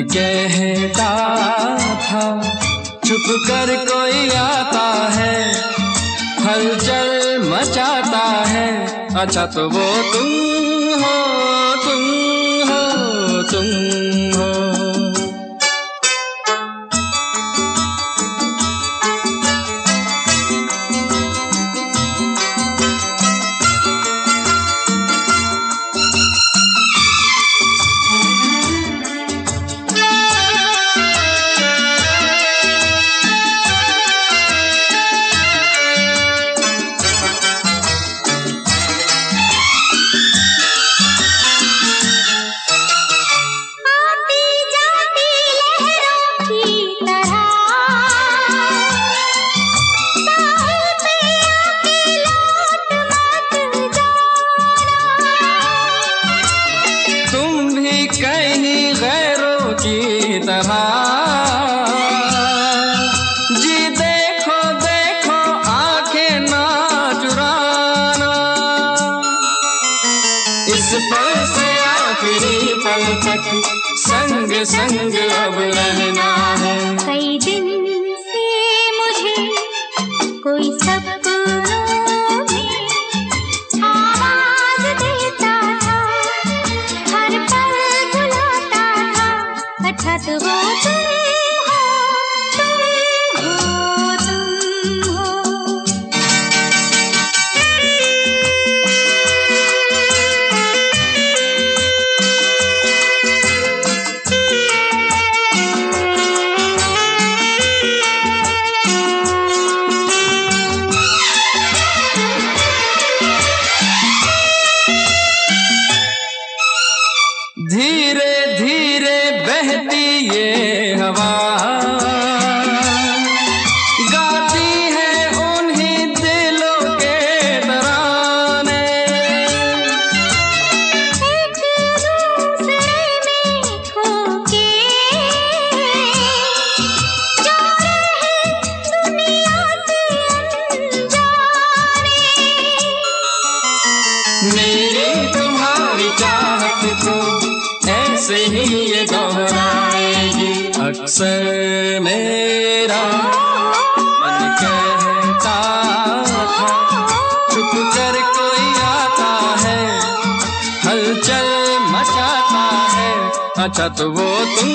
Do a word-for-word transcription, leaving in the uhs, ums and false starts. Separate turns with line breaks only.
कहता था छुप कर कोई आता है, हलचल मचाता है। अच्छा तो वो तुम हो, तुम हो, तुम हो। कहीं गैरों की तरह जी देखो देखो आंखें ना चुराना, इस पल से आखिरी पल तक संग संग अब रहना है।
कई दिन से मुझे कोई सपनों में आवाज देता था, हर पल बुलाता था। अच्छा तो वो तुम हो, तुम हो, तुम हो।
धीरे धीरे बहती ये हवा गाती है उन्हीं दिलों के तराने,
एक दूसरे में खो के जा रहे दुनिया से अनजाने।
मेरी तुम्हारी चाहत को ऐसे ही ये दोहराएगी। अक्सर मेरा मन कहता था छुप कर कोई आता है, हलचल मचाता है। अच्छा तो वो तुम